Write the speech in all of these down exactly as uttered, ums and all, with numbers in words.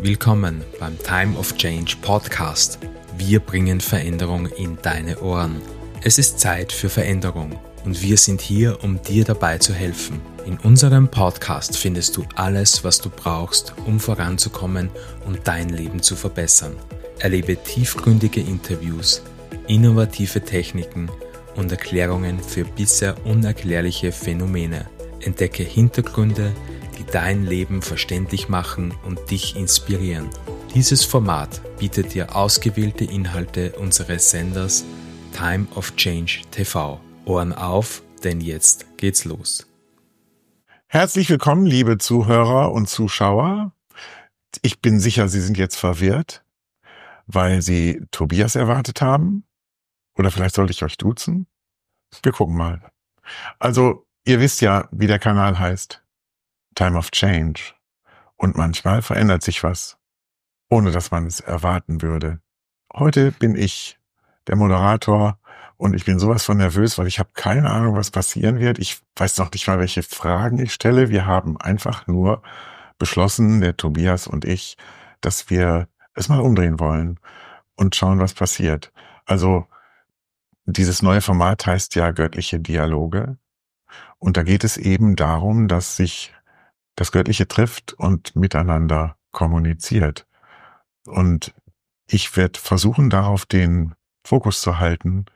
Willkommen beim Time of Change Podcast. Wir bringen Veränderung in deine Ohren. Es ist Zeit für Veränderung und wir sind hier, um dir dabei zu helfen. In unserem Podcast findest du alles, was du brauchst, um voranzukommen und dein Leben zu verbessern. Erlebe tiefgründige Interviews, innovative Techniken und Erklärungen für bisher unerklärliche Phänomene. Entdecke Hintergründe, die dein Leben verständlich machen und dich inspirieren. Dieses Format bietet dir ausgewählte Inhalte unseres Senders Time of Change T V. Ohren auf, denn jetzt geht's los. Herzlich willkommen, liebe Zuhörer und Zuschauer. Ich bin sicher, Sie sind jetzt verwirrt, weil Sie Tobias erwartet haben. Oder vielleicht sollte ich euch duzen? Wir gucken mal. Also, ihr wisst ja, wie der Kanal heißt. Time of Change. Und manchmal verändert sich was, ohne dass man es erwarten würde. Heute bin ich der Moderator und ich bin sowas von nervös, weil ich habe keine Ahnung, was passieren wird. Ich weiß noch nicht mal, welche Fragen ich stelle. Wir haben einfach nur beschlossen, der Tobias und ich, dass wir es mal umdrehen wollen und schauen, was passiert. Also, dieses neue Format heißt ja Göttliche Dialoge. Und da geht es eben darum, dass sich das Göttliche trifft und miteinander kommuniziert. Und ich werde versuchen, darauf den Fokus zu halten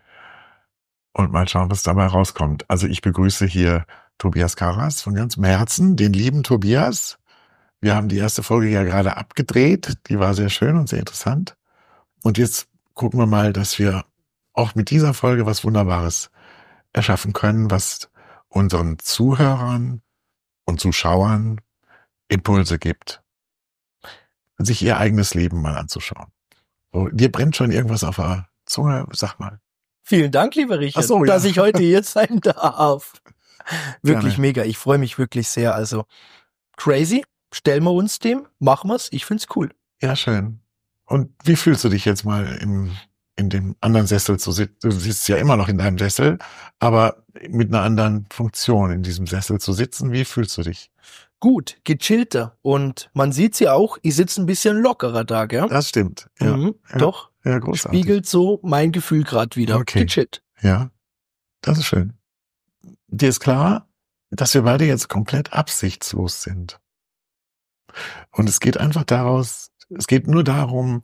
und mal schauen, was dabei rauskommt. Also ich begrüße hier Tobias Karas von ganzem Herzen, den lieben Tobias. Wir haben die erste Folge ja gerade abgedreht. Die war sehr schön und sehr interessant. Und jetzt gucken wir mal, dass wir auch mit dieser Folge was Wunderbares erschaffen können, was unseren Zuhörern und Zuschauern Impulse gibt, sich ihr eigenes Leben mal anzuschauen. So, dir brennt schon irgendwas auf der Zunge, sag mal. Vielen Dank, lieber Richard, Ach so, ja. dass ich heute hier sein darf. Wirklich Gerne. mega, ich freue mich wirklich sehr. Also crazy, stellen wir uns dem, machen wir's, ich find's cool. Ja, schön. Und wie fühlst du dich jetzt mal im, in dem anderen Sessel zu sitzen? Du sitzt ja immer noch in deinem Sessel, aber mit einer anderen Funktion in diesem Sessel zu sitzen. Wie fühlst du dich? Gut, gechillter und man sieht's ja auch, ich sitze ein bisschen lockerer da, gell? Das stimmt. Ja, mhm, ja, doch, ja, großartig. spiegelt so mein Gefühl gerade wieder. Okay. Gechillt. Ja, das ist schön. Dir ist klar, dass wir beide jetzt komplett absichtslos sind. Und es geht einfach daraus, es geht nur darum,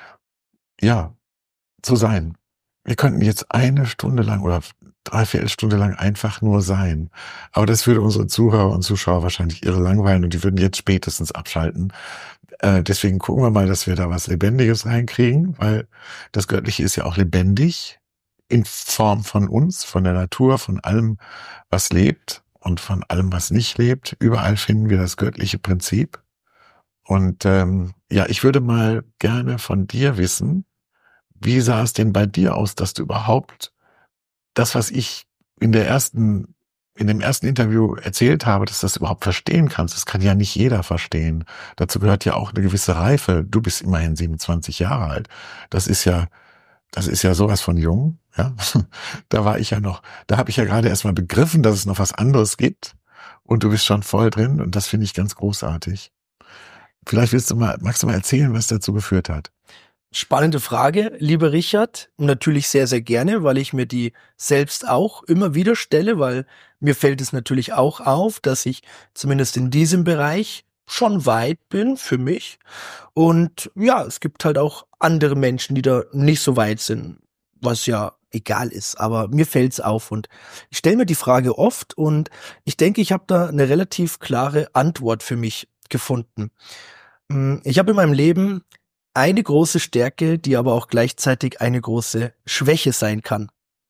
ja, zu sein. Wir könnten jetzt eine Stunde lang oder dreiviertel Stunde lang einfach nur sein. Aber das würde unsere Zuhörer und Zuschauer wahrscheinlich irre langweilen und die würden jetzt spätestens abschalten. Äh, deswegen gucken wir mal, dass wir da was Lebendiges reinkriegen, weil das Göttliche ist ja auch lebendig in Form von uns, von der Natur, von allem, was lebt und von allem, was nicht lebt. Überall finden wir das göttliche Prinzip. Und ähm, ja, ich würde mal gerne von dir wissen, wie sah es denn bei dir aus, dass du überhaupt das, was ich in der ersten, in dem ersten Interview erzählt habe, dass du das überhaupt verstehen kannst? Das kann ja nicht jeder verstehen. Dazu gehört ja auch eine gewisse Reife. Du bist immerhin siebenundzwanzig Jahre alt. Das ist ja, das ist ja sowas von jung, ja. Da war ich ja noch, da habe ich ja gerade erst mal begriffen, dass es noch was anderes gibt. Und du bist schon voll drin und das finde ich ganz großartig. Vielleicht willst du mal, magst du mal erzählen, was dazu geführt hat? Spannende Frage, lieber Richard. Natürlich sehr, sehr gerne, weil ich mir die selbst auch immer wieder stelle, weil mir fällt es natürlich auch auf, dass ich zumindest in diesem Bereich schon weit bin für mich. Und ja, es gibt halt auch andere Menschen, die da nicht so weit sind, was ja egal ist. Aber mir fällt's auf und ich stelle mir die Frage oft und ich denke, ich habe da eine relativ klare Antwort für mich gefunden. Ich habe in meinem Leben eine große Stärke, die aber auch gleichzeitig eine große Schwäche sein kann.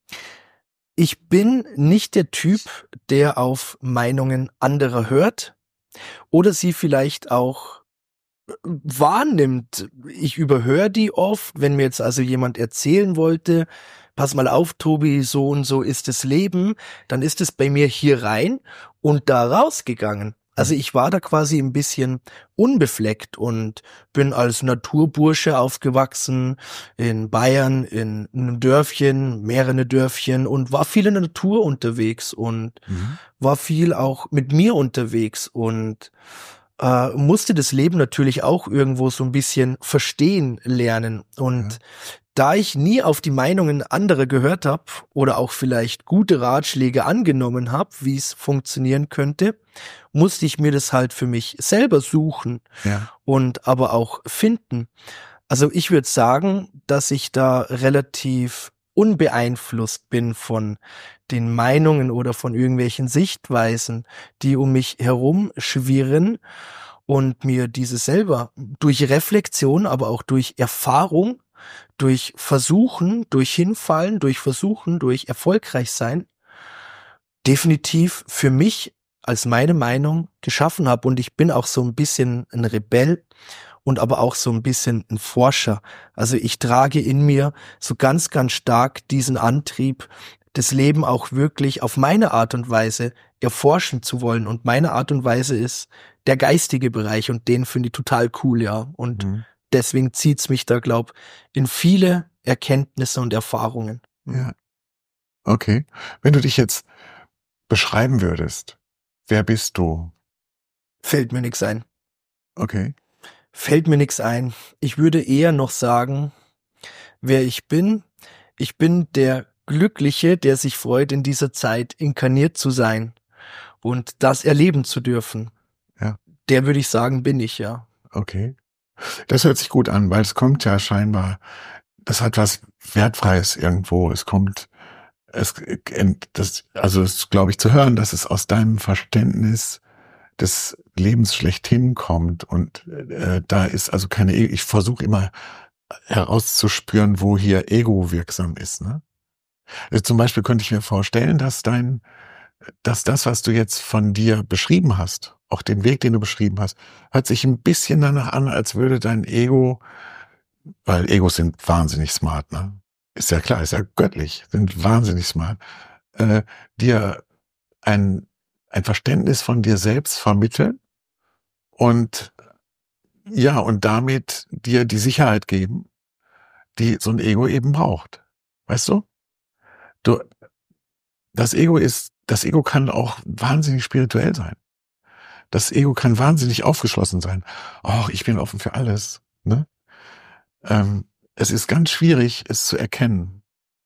Ich bin nicht der Typ, der auf Meinungen anderer hört oder sie vielleicht auch wahrnimmt. Ich überhöre die oft, wenn mir jetzt also jemand erzählen wollte, pass mal auf, Tobi, so und so ist das Leben, dann ist es bei mir hier rein und da rausgegangen. Also ich war da quasi ein bisschen unbefleckt und bin als Naturbursche aufgewachsen in Bayern, in einem Dörfchen, mehrere Dörfchen und war viel in der Natur unterwegs und mhm. war viel auch mit mir unterwegs und äh, musste das Leben natürlich auch irgendwo so ein bisschen verstehen lernen. Und ja. da ich nie auf die Meinungen anderer gehört habe oder auch vielleicht gute Ratschläge angenommen habe, wie es funktionieren könnte, musste ich mir das halt für mich selber suchen ja. und aber auch finden. Also ich würde sagen, dass ich da relativ unbeeinflusst bin von den Meinungen oder von irgendwelchen Sichtweisen, die um mich herum schwirren und mir diese selber durch Reflexion, aber auch durch Erfahrung, durch Versuchen, durch Hinfallen, durch Versuchen, durch erfolgreich sein, definitiv für mich als meine Meinung geschaffen habe. Und ich bin auch so ein bisschen ein Rebell und aber auch so ein bisschen ein Forscher. Also ich trage in mir so ganz, ganz stark diesen Antrieb, das Leben auch wirklich auf meine Art und Weise erforschen zu wollen. Und meine Art und Weise ist der geistige Bereich und den finde ich total cool, ja. Und mhm. deswegen zieht's mich da, glaub, in viele Erkenntnisse und Erfahrungen. Ja. Okay. Wenn du dich jetzt beschreiben würdest, wer bist du? Fällt mir nix ein. Okay. Fällt mir nix ein. Ich würde eher noch sagen, wer ich bin. Ich bin der Glückliche, der sich freut, in dieser Zeit inkarniert zu sein und das erleben zu dürfen. Ja. Der würde ich sagen, bin ich, ja. Okay. Das hört sich gut an, weil es kommt ja scheinbar, das hat was Wertfreies irgendwo. Es kommt, es, das, also es glaube ich zu hören, dass es aus deinem Verständnis des Lebens schlechthin kommt und äh, da ist also keine, ich versuche immer herauszuspüren, wo hier Ego wirksam ist, ne? Zum Beispiel könnte ich mir vorstellen, dass dein, dass das, was du jetzt von dir beschrieben hast, auch den Weg, den du beschrieben hast, hört sich ein bisschen danach an, als würde dein Ego, weil Egos sind wahnsinnig smart, ne? Ist ja klar, ist ja göttlich, sind wahnsinnig smart, äh, dir ein, ein Verständnis von dir selbst vermitteln und, ja, und damit dir die Sicherheit geben, die so ein Ego eben braucht. Weißt du? Du, das Ego ist, das Ego kann auch wahnsinnig spirituell sein. Das Ego kann wahnsinnig aufgeschlossen sein. Oh, ich bin offen für alles, ne? Ähm, es ist ganz schwierig, es zu erkennen.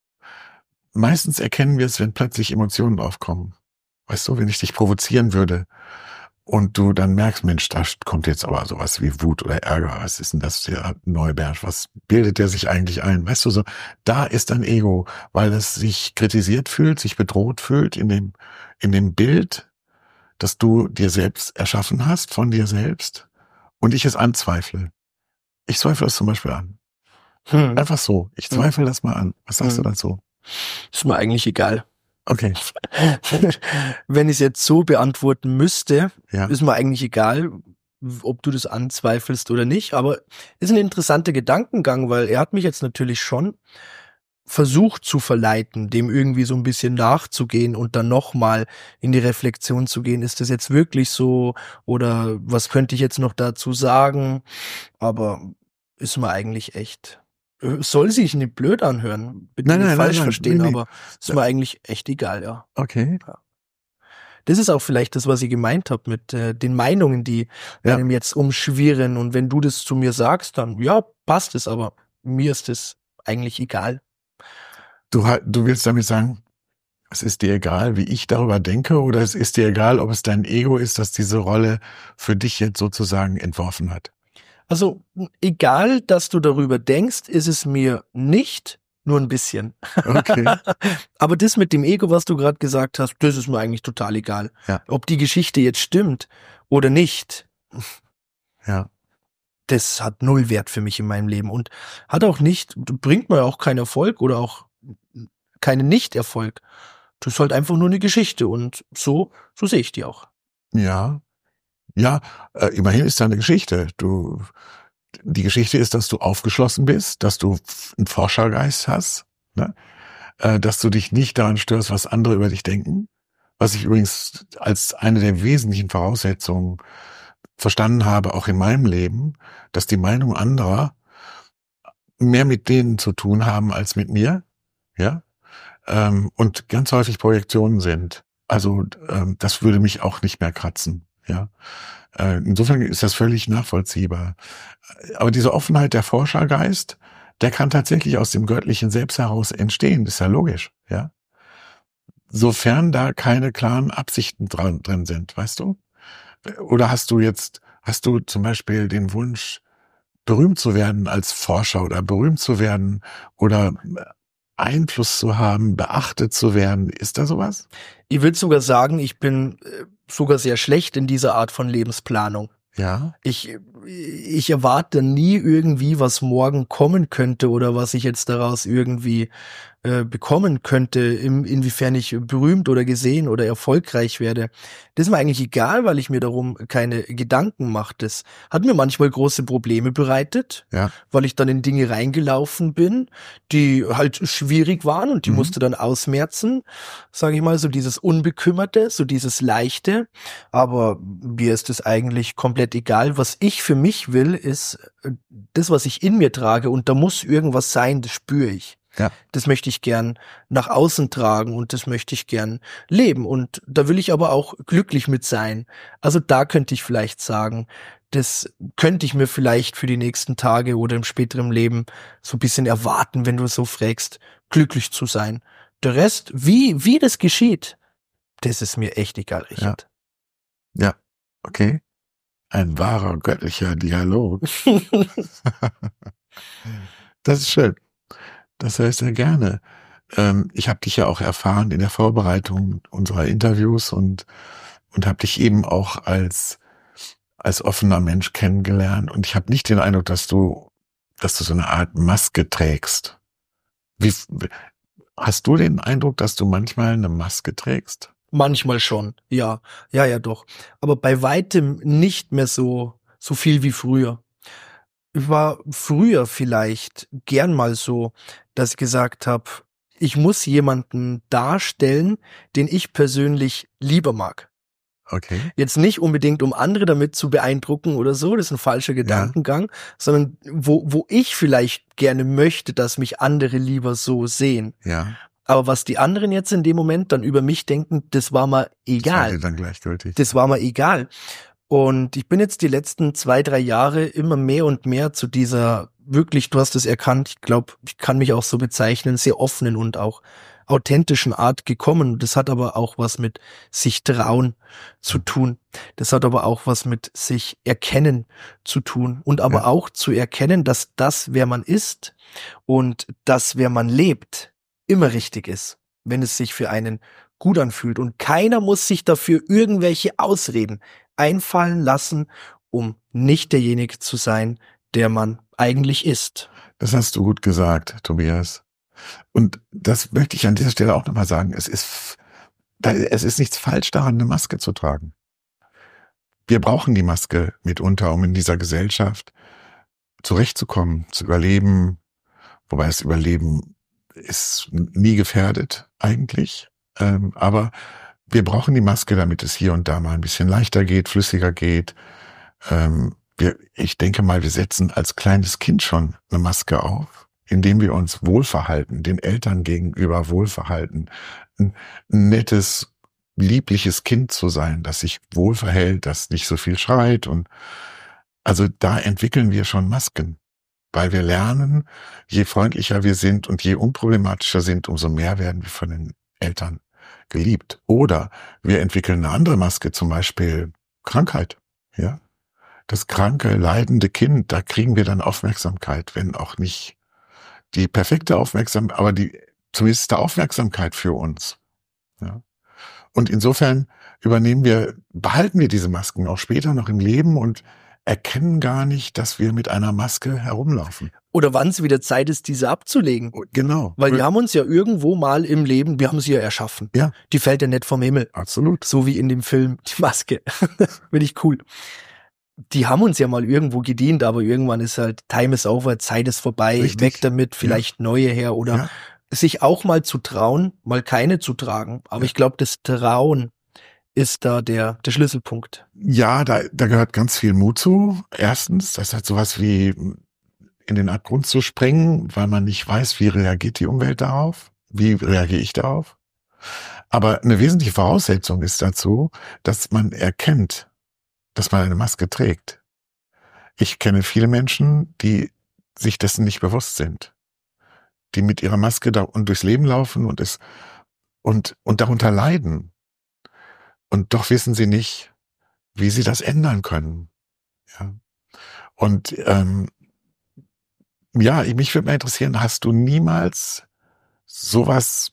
Meistens erkennen wir es, wenn plötzlich Emotionen aufkommen. Weißt du, wenn ich dich provozieren würde und du dann merkst, Mensch, da kommt jetzt aber sowas wie Wut oder Ärger. Was ist denn das, der Neuberg? Was bildet der sich eigentlich ein? Weißt du, so, da ist dein Ego, weil es sich kritisiert fühlt, sich bedroht fühlt in dem, in dem Bild, das du dir selbst erschaffen hast, von dir selbst, und ich es anzweifle. Ich zweifle das zum Beispiel an. Hm. Einfach so. Ich zweifle hm. das mal an. Was sagst hm. du dazu? Ist mir eigentlich egal. Okay. Wenn ich es jetzt so beantworten müsste, ja. ist mir eigentlich egal, ob du das anzweifelst oder nicht, aber ist ein interessanter Gedankengang, weil er hat mich jetzt natürlich schon versucht zu verleiten, dem irgendwie so ein bisschen nachzugehen und dann nochmal in die Reflexion zu gehen. Ist das jetzt wirklich so oder was könnte ich jetzt noch dazu sagen? Aber ist mir eigentlich echt... Soll sich nicht blöd anhören, bitte nein, nicht nein, falsch nein, verstehen, nein, nein. aber ist mir eigentlich echt egal, ja. Okay. Ja. Das ist auch vielleicht das, was ich gemeint habe mit äh, den Meinungen, die ja. einem jetzt umschwirren. Und wenn du das zu mir sagst, dann ja, passt es, aber mir ist es eigentlich egal. Du, du willst damit sagen, es ist dir egal, wie ich darüber denke, oder es ist dir egal, ob es dein Ego ist, das diese Rolle für dich jetzt sozusagen entworfen hat? Also egal, dass du darüber denkst, ist es mir nicht, nur ein bisschen. Okay. Aber das mit dem Ego, was du gerade gesagt hast, das ist mir eigentlich total egal. Ja. Ob die Geschichte jetzt stimmt oder nicht, ja. das hat null Wert für mich in meinem Leben und hat auch nicht, bringt mir auch keinen Erfolg oder auch keinen Nicht-Erfolg. Das ist halt einfach nur eine Geschichte und so, so sehe ich die auch. Ja. Ja, äh, immerhin ist da eine Geschichte. Du, die Geschichte ist, dass du aufgeschlossen bist, dass du einen Forschergeist hast, ne? äh, dass du dich nicht daran störst, was andere über dich denken. Was ich übrigens als eine der wesentlichen Voraussetzungen verstanden habe, auch in meinem Leben, dass die Meinung anderer mehr mit denen zu tun haben als mit mir, ja, ähm, und ganz häufig Projektionen sind. Also ähm, das würde mich auch nicht mehr kratzen. Ja, Äh, insofern ist das völlig nachvollziehbar. Aber diese Offenheit, der Forschergeist, der kann tatsächlich aus dem göttlichen Selbst heraus entstehen. Das ist ja logisch, ja. Sofern da keine klaren Absichten dran, drin sind, weißt du? Oder hast du jetzt, hast du zum Beispiel den Wunsch, berühmt zu werden als Forscher oder berühmt zu werden oder Einfluss zu haben, beachtet zu werden? Ist da sowas? Ich würde sogar sagen, ich bin sogar sehr schlecht in dieser Art von Lebensplanung. Ja. Ich, ich erwarte nie irgendwie, was morgen kommen könnte oder was ich jetzt daraus irgendwie äh, bekommen könnte, im, inwiefern ich berühmt oder gesehen oder erfolgreich werde. Das ist mir eigentlich egal, weil ich mir darum keine Gedanken mache. Das hat mir manchmal große Probleme bereitet, Ja. weil ich dann in Dinge reingelaufen bin, die halt schwierig waren und die Mhm. musste dann ausmerzen, sage ich mal, so dieses Unbekümmerte, so dieses Leichte. Aber mir ist es eigentlich komplett egal. Was ich für mich will, ist das, was ich in mir trage, und da muss irgendwas sein, das spüre ich. Ja. Das möchte ich gern nach außen tragen und das möchte ich gern leben, und da will ich aber auch glücklich mit sein. Also da könnte ich vielleicht sagen, das könnte ich mir vielleicht für die nächsten Tage oder im späteren Leben so ein bisschen erwarten, wenn du so fragst, glücklich zu sein. Der Rest, wie, wie das geschieht, das ist mir echt egal, Richard. Ja, okay. Ein wahrer göttlicher Dialog. Das ist schön. Das höre ich sehr gerne. Ähm, ich habe dich ja auch erfahren in der Vorbereitung unserer Interviews und und habe dich eben auch als als offener Mensch kennengelernt. Und ich habe nicht den Eindruck, dass du dass du so eine Art Maske trägst. Wie hast du den Eindruck, dass du manchmal eine Maske trägst? Manchmal schon, ja, ja, ja, doch. Aber bei weitem nicht mehr so so viel wie früher. Ich war früher vielleicht gern mal so, dass ich gesagt habe, ich muss jemanden darstellen, den ich persönlich lieber mag. Okay. Jetzt nicht unbedingt, um andere damit zu beeindrucken oder so, das ist ein falscher Gedankengang, sondern wo wo ich vielleicht gerne möchte, dass mich andere lieber so sehen. Ja. Aber was die anderen jetzt in dem Moment dann über mich denken, das war mal Das war egal. dir dann gleichgültig. Das war mal egal. Und ich bin jetzt die letzten zwei, drei Jahre immer mehr und mehr zu dieser, wirklich, du hast es erkannt, ich glaube, ich kann mich auch so bezeichnen, sehr offenen und auch authentischen Art gekommen. Das hat aber auch was mit sich trauen zu tun. Das hat aber auch was mit sich erkennen zu tun. Und aber Ja. auch zu erkennen, dass das, wer man ist und das, wer man lebt, immer richtig ist, wenn es sich für einen gut anfühlt. Und keiner muss sich dafür irgendwelche Ausreden einfallen lassen, um nicht derjenige zu sein, der man eigentlich ist. Das hast du gut gesagt, Tobias. Und das möchte ich an dieser Stelle auch nochmal sagen. Es ist, da- es ist nichts falsch daran, eine Maske zu tragen. Wir brauchen die Maske mitunter, um in dieser Gesellschaft zurechtzukommen, zu überleben. Wobei das Überleben ist nie gefährdet, eigentlich. Ähm, aber wir brauchen die Maske, damit es hier und da mal ein bisschen leichter geht, flüssiger geht. Ähm, wir, ich denke mal, wir setzen als kleines Kind schon eine Maske auf, indem wir uns wohlverhalten, den Eltern gegenüber wohlverhalten. Ein, ein nettes, liebliches Kind zu sein, das sich wohlverhält, das nicht so viel schreit. Und also da entwickeln wir schon Masken, weil wir lernen, je freundlicher wir sind und je unproblematischer sind, umso mehr werden wir von den Eltern geliebt. Oder wir entwickeln eine andere Maske, zum Beispiel Krankheit. Ja, das kranke, leidende Kind, da kriegen wir dann Aufmerksamkeit, wenn auch nicht die perfekte Aufmerksamkeit, aber die zumindest die Aufmerksamkeit für uns. Ja. Und insofern übernehmen wir, behalten wir diese Masken auch später noch im Leben und erkennen gar nicht, dass wir mit einer Maske herumlaufen. Oder wann es wieder Zeit ist, diese abzulegen. Genau. Weil wir haben uns ja irgendwo mal im Leben, wir haben sie ja erschaffen. Ja. Die fällt ja nicht vom Himmel. Absolut. So wie in dem Film Die Maske. Finde ich cool. Die haben uns ja mal irgendwo gedient, aber irgendwann ist halt Time is over, Zeit ist vorbei, Richtig. weg damit, vielleicht neue her oder Ja. sich auch mal zu trauen, mal keine zu tragen. Aber Ja. ich glaube, das Trauen ist da der, der Schlüsselpunkt. Ja, da, da gehört ganz viel Mut zu. Erstens, das hat sowas wie in den Abgrund zu springen, weil man nicht weiß, wie reagiert die Umwelt darauf, wie reagiere ich darauf. Aber eine wesentliche Voraussetzung ist dazu, dass man erkennt, dass man eine Maske trägt. Ich kenne viele Menschen, die sich dessen nicht bewusst sind, die mit ihrer Maske da und durchs Leben laufen und es und und darunter leiden. Und doch wissen sie nicht, wie sie das ändern können. Ja. Und ähm, ja, mich würde mal interessieren, hast du niemals sowas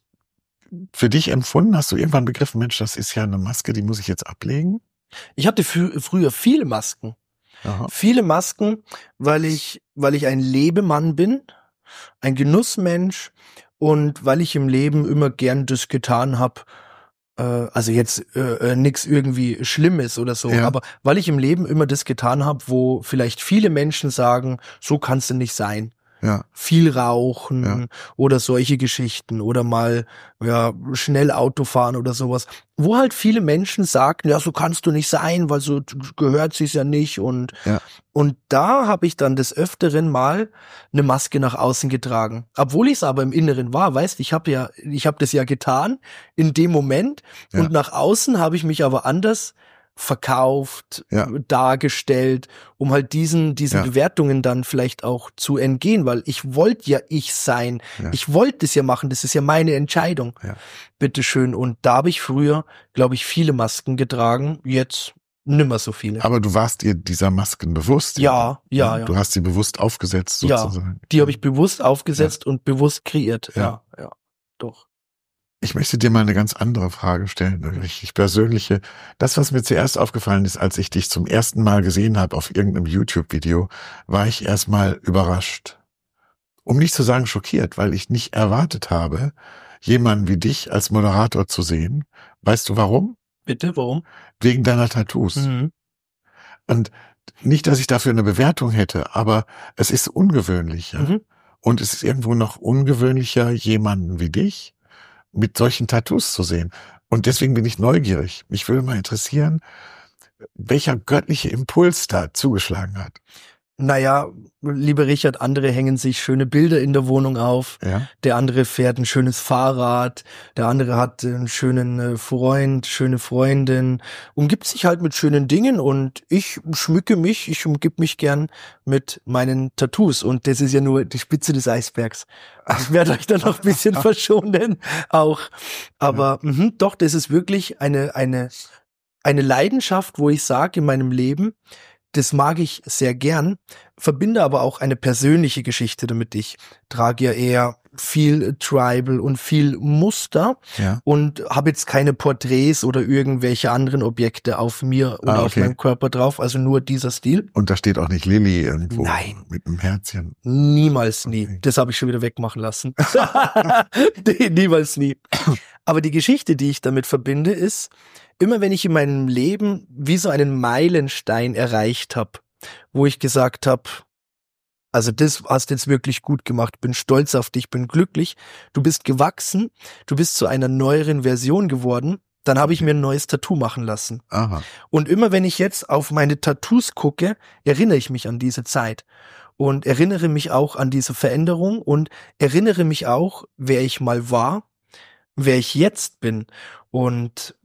für dich empfunden? Hast du irgendwann begriffen, Mensch, das ist ja eine Maske, die muss ich jetzt ablegen? Ich hatte fü- früher viele Masken. Aha. Viele Masken, weil ich, weil ich ein Lebemann bin, ein Genussmensch und weil ich im Leben immer gern das getan habe, äh, also jetzt äh, nichts irgendwie Schlimmes oder so, Ja. aber weil ich im Leben immer das getan habe, wo vielleicht viele Menschen sagen, so kannst du nicht sein. Ja. Viel rauchen Ja. oder solche Geschichten oder mal ja schnell Auto fahren oder sowas, wo halt viele Menschen sagten, ja, so kannst du nicht sein, weil so gehört sich's ja nicht und Ja. und da habe ich dann des Öfteren mal eine Maske nach außen getragen, obwohl ich es aber im Inneren war, weißt, ich habe ja ich habe das ja getan in dem Moment Ja. und nach außen habe ich mich aber anders verkauft, Ja. dargestellt, um halt diesen diesen Ja. Bewertungen dann vielleicht auch zu entgehen, weil ich wollte ja ich sein. Ja. Ich wollte es ja machen, das ist ja meine Entscheidung. Ja. Bitteschön. Und da habe ich früher, glaube ich, viele Masken getragen, jetzt nimmer so viele. Aber du warst dir dieser Masken bewusst? Ja, ja, ja. Du hast sie bewusst aufgesetzt Ja, sozusagen. Die habe ich bewusst aufgesetzt und bewusst kreiert. Ja, ja, doch. Ich möchte dir mal eine ganz andere Frage stellen, eine richtig persönliche. Das, was mir zuerst aufgefallen ist, als ich dich zum ersten Mal gesehen habe auf irgendeinem YouTube-Video, war ich erstmal überrascht. Um nicht zu sagen schockiert, weil ich nicht erwartet habe, jemanden wie dich als Moderator zu sehen. Weißt du warum? Bitte, warum? Wegen deiner Tattoos. Mhm. Und nicht, dass ich dafür eine Bewertung hätte, aber es ist ungewöhnlicher. Mhm. Und es ist irgendwo noch ungewöhnlicher, jemanden wie dich mit solchen Tattoos zu sehen. Und deswegen bin ich neugierig. Mich würde mal interessieren, welcher göttliche Impuls da zugeschlagen hat. Naja, lieber Richard, andere hängen sich schöne Bilder in der Wohnung auf. Ja, Der andere fährt ein schönes Fahrrad. Der andere hat einen schönen äh, Freund, schöne Freundin. Umgibt sich halt mit schönen Dingen und ich schmücke mich, ich umgib mich gern mit meinen Tattoos. Und das ist ja nur die Spitze des Eisbergs. Ich werde euch da noch ein bisschen verschonen auch. Aber mh, doch, das ist wirklich eine, eine, eine Leidenschaft, wo ich sage in meinem Leben, das mag ich sehr gern, verbinde aber auch eine persönliche Geschichte damit. Ich trage ja eher viel Tribal und viel Muster ja. und habe jetzt keine Porträts oder irgendwelche anderen Objekte auf mir oder Ah, okay. auf meinem Körper drauf, also nur dieser Stil. Und da steht auch nicht Lilly irgendwo. Nein. Mit einem Herzchen. Niemals nie. Okay. Das habe ich schon wieder wegmachen lassen. Nee, niemals nie. Aber die Geschichte, die ich damit verbinde, ist, immer wenn ich in meinem Leben wie so einen Meilenstein erreicht habe, wo ich gesagt habe, also das hast du jetzt wirklich gut gemacht, bin stolz auf dich, bin glücklich, du bist gewachsen, du bist zu einer neueren Version geworden, dann habe ich mir ein neues Tattoo machen lassen. Aha. Und immer wenn ich jetzt auf meine Tattoos gucke, erinnere ich mich an diese Zeit und erinnere mich auch an diese Veränderung und erinnere mich auch, wer ich mal war, wer ich jetzt bin. Und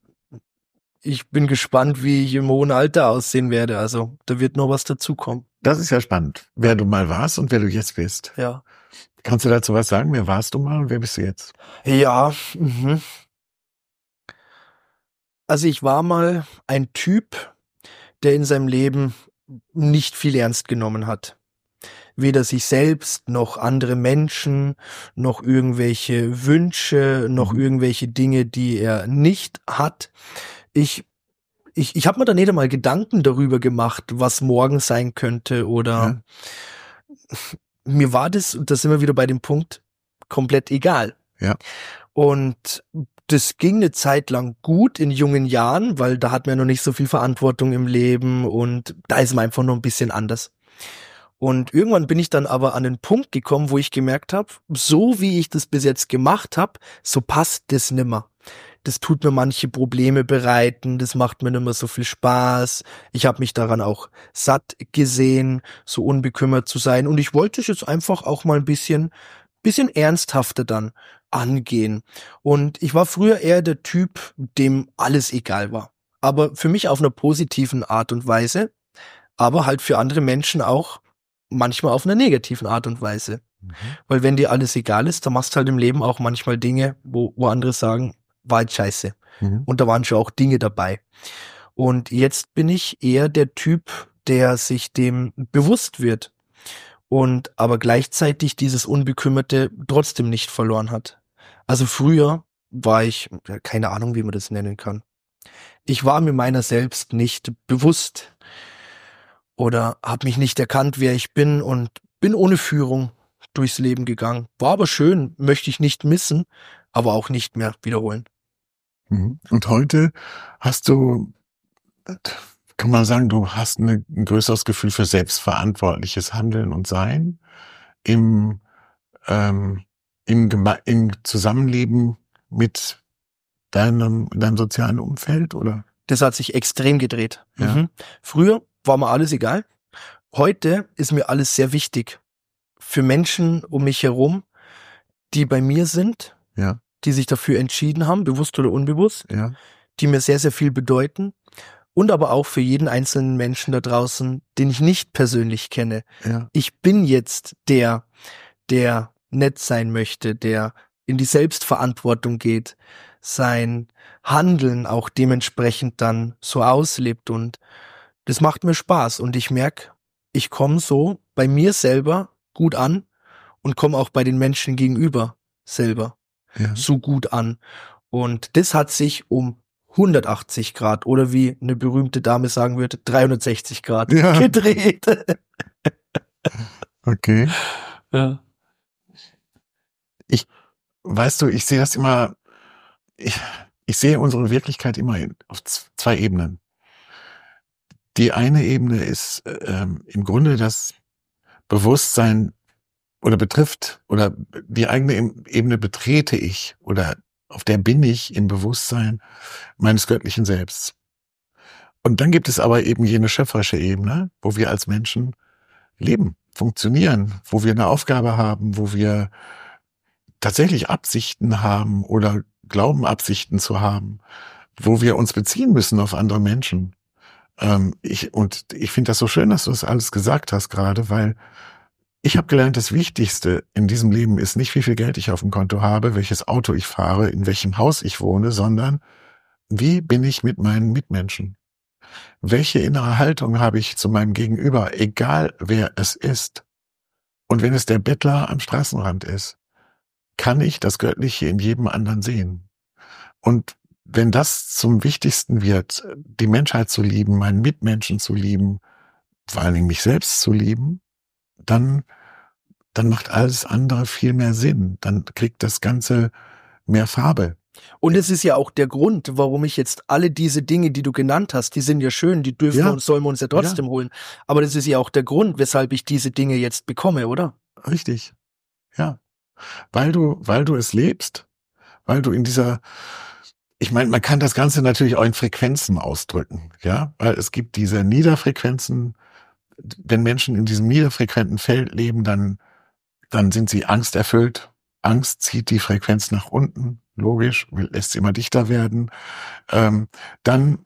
ich bin gespannt, wie ich im hohen Alter aussehen werde. Also da wird noch was dazukommen. Das ist ja spannend, wer du mal warst und wer du jetzt bist. Ja. Kannst du dazu was sagen? Wer warst du mal und wer bist du jetzt? Ja. Mhm. Also ich war mal ein Typ, der in seinem Leben nicht viel ernst genommen hat. Weder sich selbst, noch andere Menschen, noch irgendwelche Wünsche, noch Mhm. irgendwelche Dinge, die er nicht hat. Ich, ich, ich habe mir da nicht einmal Gedanken darüber gemacht, was morgen sein könnte oder mir war das, und da sind wir wieder bei dem Punkt, komplett egal. Ja. Und das ging eine Zeit lang gut in jungen Jahren, weil da hat man ja noch nicht so viel Verantwortung im Leben und da ist man einfach noch ein bisschen anders. Und irgendwann bin ich dann aber an den Punkt gekommen, wo ich gemerkt habe, so wie ich das bis jetzt gemacht habe, so passt das nimmer. Das tut mir manche Probleme bereiten, das macht mir nicht mehr so viel Spaß. Ich habe mich daran auch satt gesehen, so unbekümmert zu sein. Und ich wollte es jetzt einfach auch mal ein bisschen, bisschen ernsthafter dann angehen. Und ich war früher eher der Typ, dem alles egal war. aber für mich auf einer positiven Art und Weise, aber halt für andere Menschen auch manchmal auf einer negativen Art und Weise. Mhm. Weil wenn dir alles egal ist, dann machst du halt im Leben auch manchmal Dinge, wo, wo andere sagen, war halt scheiße. Mhm. Und da waren schon auch Dinge dabei. Und jetzt bin ich eher der Typ, der sich dem bewusst wird und aber gleichzeitig dieses Unbekümmerte trotzdem nicht verloren hat. Also früher war ich, keine Ahnung, wie man das nennen kann. Ich war mir meiner selbst nicht bewusst oder habe mich nicht erkannt, wer ich bin und bin ohne Führung durchs Leben gegangen. War aber schön, möchte ich nicht missen, aber auch nicht mehr wiederholen. Und heute hast du, kann man sagen, du hast eine, ein größeres Gefühl für selbstverantwortliches Handeln und Sein im, ähm, im, Geme- im Zusammenleben mit deinem, deinem sozialen Umfeld, oder? Das hat sich extrem gedreht. Ja. Mhm. Früher war mir alles egal. Heute ist mir alles sehr wichtig. Für Menschen um mich herum, die bei mir sind, Ja. die sich dafür entschieden haben, bewusst oder unbewusst, Ja. die mir sehr, sehr viel bedeuten. Und aber auch für jeden einzelnen Menschen da draußen, den ich nicht persönlich kenne. Ja. Ich bin jetzt der, der nett sein möchte, der in die Selbstverantwortung geht, sein Handeln auch dementsprechend dann so auslebt. Und das macht mir Spaß. Und ich merke, ich komme so bei mir selber gut an und komme auch bei den Menschen gegenüber selber Ja. so gut an. Und das hat sich um hundertachtzig Grad oder wie eine berühmte Dame sagen würde, dreihundertsechzig Grad Ja. gedreht. Okay. Ja. Weißt du, ich sehe das immer, ich, ich sehe unsere Wirklichkeit immer in, auf z- zwei Ebenen. Die eine Ebene ist ähm, im Grunde das Bewusstsein oder betrifft, oder die eigene Em- Ebene betrete ich, oder auf der bin ich im Bewusstsein meines göttlichen Selbst. Und dann gibt es aber eben jene schöpferische Ebene, wo wir als Menschen leben, funktionieren, wo wir eine Aufgabe haben, wo wir tatsächlich Absichten haben oder glauben, Absichten zu haben, wo wir uns beziehen müssen auf andere Menschen. Ähm, ich, und ich finde das so schön, dass du das alles gesagt hast gerade, weil ich habe gelernt, das Wichtigste in diesem Leben ist nicht, wie viel Geld ich auf dem Konto habe, welches Auto ich fahre, in welchem Haus ich wohne, sondern wie bin ich mit meinen Mitmenschen? Welche innere Haltung habe ich zu meinem Gegenüber, egal wer es ist? Und wenn es der Bettler am Straßenrand ist, kann ich das Göttliche in jedem anderen sehen. Und wenn das zum Wichtigsten wird, die Menschheit zu lieben, meinen Mitmenschen zu lieben, vor allen Dingen mich selbst zu lieben, dann, dann macht alles andere viel mehr Sinn. Dann kriegt das Ganze mehr Farbe. Und es ist ja auch der Grund, warum ich jetzt alle diese Dinge, die du genannt hast, die sind ja schön, die dürfen Ja. wir uns, sollen wir uns ja trotzdem Ja. holen. Aber das ist ja auch der Grund, weshalb ich diese Dinge jetzt bekomme, oder? Richtig. Ja. Weil du, weil du es lebst, weil du in dieser, ich meine, man kann das Ganze natürlich auch in Frequenzen ausdrücken, ja, weil es gibt diese Niederfrequenzen. Wenn Menschen in diesem niederfrequenten Feld leben, dann, dann sind sie angsterfüllt. Angst zieht die Frequenz nach unten, logisch, lässt sie immer dichter werden. Ähm, dann,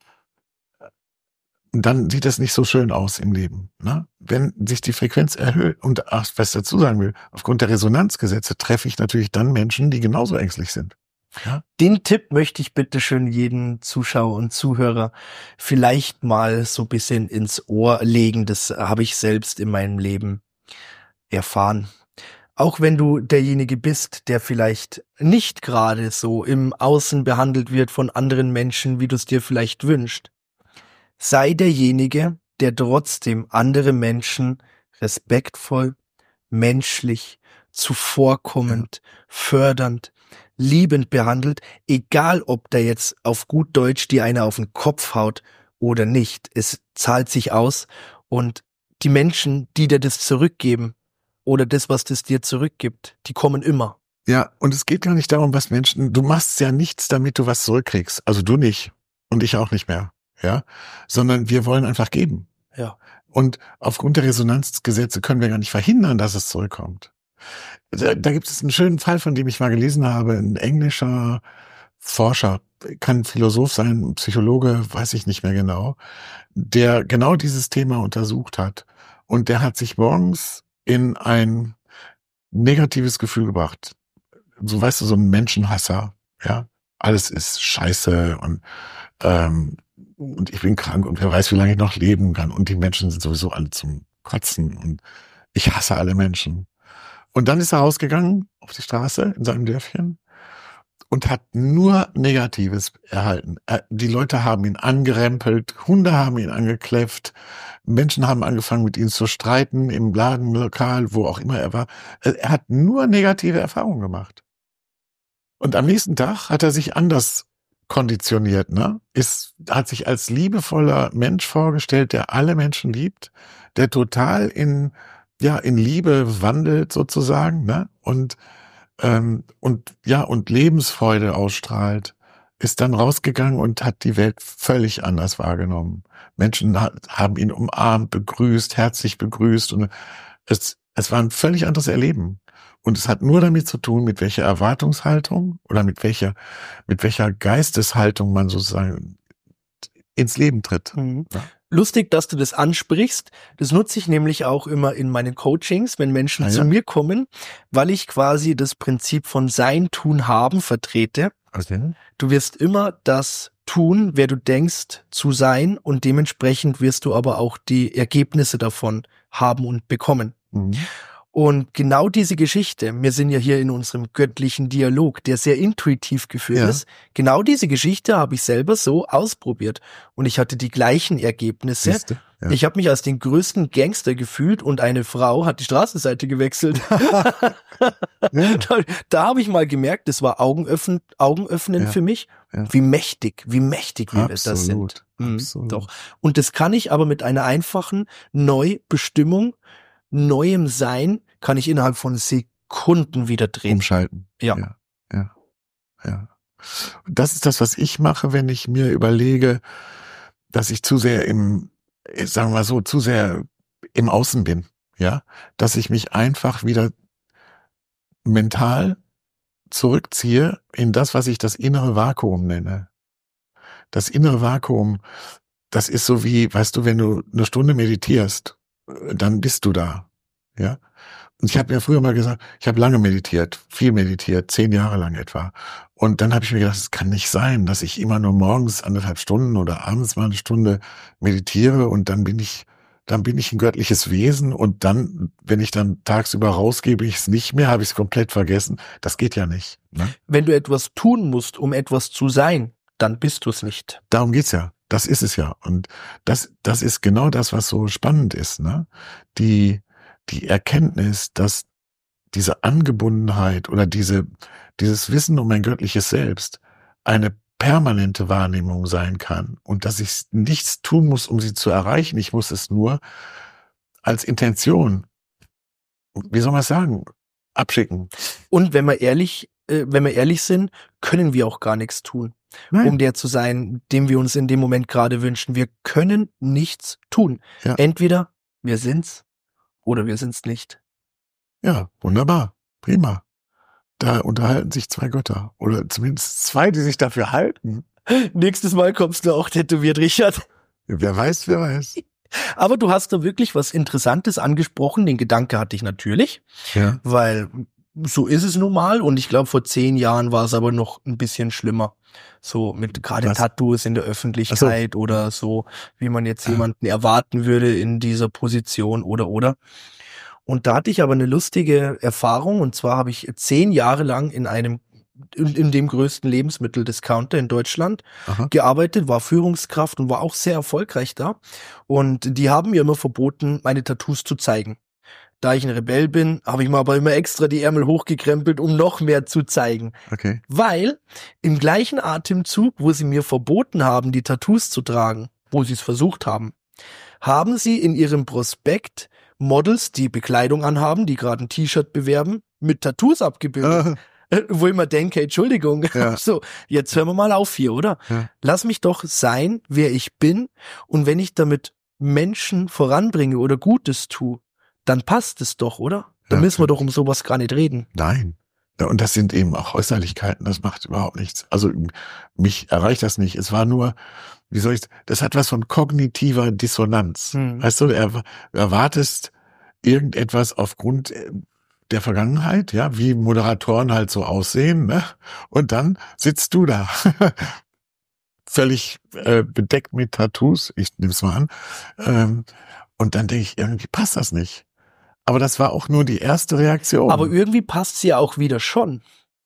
dann sieht es nicht so schön aus im Leben. Ne? Wenn sich die Frequenz erhöht, und ach, was ich dazu sagen will, aufgrund der Resonanzgesetze treffe ich natürlich dann Menschen, die genauso ängstlich sind. Ja? Den Tipp möchte ich bitte schön jeden Zuschauer und Zuhörer vielleicht mal so ein bisschen ins Ohr legen. Das habe ich selbst in meinem Leben erfahren. Auch wenn du derjenige bist, der vielleicht nicht gerade so im Außen behandelt wird von anderen Menschen, wie du es dir vielleicht wünschst, sei derjenige, der trotzdem andere Menschen respektvoll, menschlich, zuvorkommend, fördernd, liebend behandelt, egal ob der jetzt auf gut Deutsch dir einer auf den Kopf haut oder nicht. Es zahlt sich aus, und die Menschen, die dir das zurückgeben oder das, was das dir zurückgibt, die kommen immer. Ja, und es geht gar nicht darum, was Menschen, du machst ja nichts, damit du was zurückkriegst. Also du nicht und ich auch nicht mehr, ja, sondern wir wollen einfach geben. Ja. Und aufgrund der Resonanzgesetze können wir gar nicht verhindern, dass es zurückkommt. Da, da gibt es einen schönen Fall, von dem ich mal gelesen habe. Ein englischer Forscher, kann Philosoph sein, Psychologe, weiß ich nicht mehr genau, der genau dieses Thema untersucht hat. Und der hat sich morgens in ein negatives Gefühl gebracht. So, weißt du, so ein Menschenhasser, ja. Alles ist scheiße und, ähm, und ich bin krank und wer weiß, wie lange ich noch leben kann. Und die Menschen sind sowieso alle zum Kotzen und ich hasse alle Menschen. Und dann ist er rausgegangen auf die Straße in seinem Dörfchen und hat nur Negatives erhalten. Die Leute haben ihn angerempelt, Hunde haben ihn angekläfft, Menschen haben angefangen mit ihm zu streiten im Ladenlokal, wo auch immer er war. Er hat nur negative Erfahrungen gemacht. Und am nächsten Tag hat er sich anders konditioniert, ne? Ist, hat sich als liebevoller Mensch vorgestellt, der alle Menschen liebt, der total in, ja, in Liebe wandelt sozusagen, ne? Und, ähm, und, ja, und Lebensfreude ausstrahlt, ist dann rausgegangen und hat die Welt völlig anders wahrgenommen. Menschen haben ihn umarmt, begrüßt, herzlich begrüßt und es, es war ein völlig anderes Erleben. Und es hat nur damit zu tun, mit welcher Erwartungshaltung oder mit welcher, mit welcher Geisteshaltung man sozusagen ins Leben tritt. Mhm. Ja. Lustig, dass du das ansprichst. Das nutze ich nämlich auch immer in meinen Coachings, wenn Menschen Ah, ja? zu mir kommen, weil ich quasi das Prinzip von Sein, Tun, Haben vertrete. Okay. Du wirst immer das tun, wer du denkst zu sein, und dementsprechend wirst du aber auch die Ergebnisse davon haben und bekommen. Mhm. Und genau diese Geschichte, wir sind ja hier in unserem göttlichen Dialog, der sehr intuitiv geführt Ja. ist, genau diese Geschichte habe ich selber so ausprobiert und ich hatte die gleichen Ergebnisse. Siehste? Ja. Ich habe mich als den größten Gangster gefühlt und eine Frau hat die Straßenseite gewechselt. Ja. Da, da habe ich mal gemerkt, das war augenöffnend, augenöffnend Ja. für mich, Ja. wie mächtig, wie mächtig wir das sind. Absolut. Mhm, Absolut. doch. Und das kann ich aber mit einer einfachen Neubestimmung, neuem Sein, kann ich innerhalb von Sekunden wieder drehen. Umschalten. Ja. Ja. Ja. Ja. Und das ist das, was ich mache, wenn ich mir überlege, dass ich zu sehr im, sagen wir mal so, zu sehr im Außen bin. Ja. Dass ich mich einfach wieder mental zurückziehe in das, was ich das innere Vakuum nenne. Das innere Vakuum, das ist so wie, weißt du, wenn du eine Stunde meditierst, dann bist du da, ja. Und ich habe mir früher mal gesagt, ich habe lange meditiert, viel meditiert, zehn Jahre lang etwa. Und dann habe ich mir gedacht, es kann nicht sein, dass ich immer nur morgens anderthalb Stunden oder abends mal eine Stunde meditiere und dann bin ich, dann bin ich ein göttliches Wesen und dann, wenn ich dann tagsüber rausgehe, bin ich es nicht mehr, habe ich es komplett vergessen. Das geht ja nicht. Ne? Wenn du etwas tun musst, um etwas zu sein, dann bist du es nicht. Darum geht's ja. Das ist es ja. Und das, das ist genau das, was so spannend ist, ne? Die, die Erkenntnis, dass diese Angebundenheit oder diese, dieses Wissen um ein göttliches Selbst eine permanente Wahrnehmung sein kann und dass ich nichts tun muss, um sie zu erreichen. Ich muss es nur als Intention, wie soll man es sagen, abschicken. Und wenn wir ehrlich, äh, wenn wir ehrlich sind, können wir auch gar nichts tun, Nein. um der zu sein, dem wir uns in dem Moment gerade wünschen. Wir können nichts tun. Ja. Entweder wir sind's oder wir sind's nicht. Ja, wunderbar. Prima. Da unterhalten sich zwei Götter. Oder zumindest zwei, die sich dafür halten. Nächstes Mal kommst du auch tätowiert, Richard. Wer weiß, wer weiß. Aber du hast da wirklich was Interessantes angesprochen. Den Gedanke hatte ich natürlich, Ja. weil so ist es nun mal. Und ich glaube, vor zehn Jahren war es aber noch ein bisschen schlimmer. So mit gerade Was? Tattoos in der Öffentlichkeit oder so, wie man jetzt jemanden erwarten würde in dieser Position oder oder. Und da hatte ich aber eine lustige Erfahrung. Und zwar habe ich zehn Jahre lang in einem in, in dem größten Lebensmitteldiscounter in Deutschland Aha. gearbeitet, war Führungskraft und war auch sehr erfolgreich da. Und die haben mir immer verboten, meine Tattoos zu zeigen. Da ich ein Rebell bin, habe ich mir aber immer extra die Ärmel hochgekrempelt, um noch mehr zu zeigen. Okay. Weil im gleichen Atemzug, wo sie mir verboten haben, die Tattoos zu tragen, wo sie es versucht haben, haben sie in ihrem Prospekt Models, die Bekleidung anhaben, die gerade ein T-Shirt bewerben, mit Tattoos abgebildet. Ah, Wo ich mir denke, Entschuldigung, Ja. so, jetzt hören wir mal auf hier, oder? Ja. Lass mich doch sein, wer ich bin, und wenn ich damit Menschen voranbringe oder Gutes tue, dann passt es doch, oder? Dann Ja, müssen wir doch um sowas gar nicht reden. nein, Ja, und das sind eben auch Äußerlichkeiten, das macht überhaupt nichts. Also mich erreicht das nicht. Es war nur, wie soll ich, das hat was von kognitiver Dissonanz. Hm. Weißt du, er, du erwartest irgendetwas aufgrund der Vergangenheit, ja, wie Moderatoren halt so aussehen, ne? Und dann sitzt du da, völlig äh, bedeckt mit Tattoos, ich nehme es mal an, ähm, und dann denke ich, irgendwie passt das nicht. Aber das war auch nur die erste Reaktion. Aber irgendwie passt sie ja auch wieder schon.